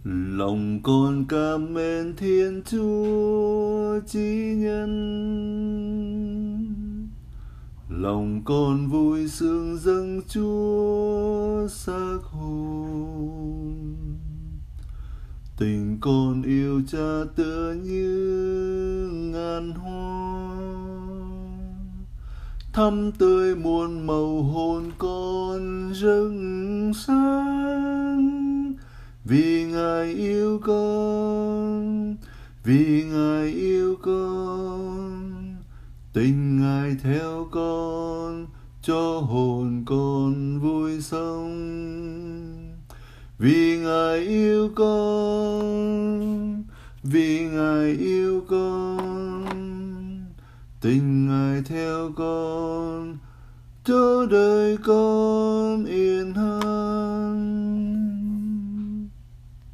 Lòng con cảm ơn Thiên Chúa Chí Nhân, lòng con vui sướng dâng Chúa xác hồn. Tình con yêu Cha tựa như ngàn hoa, thắm tươi muôn màu hồn con rực sáng. Vì Ngài yêu con, vì Ngài yêu con, tình Ngài theo con, cho hồn con vui sống. Vì Ngài yêu con, vì Ngài yêu con, tình Ngài theo con, cho đời con.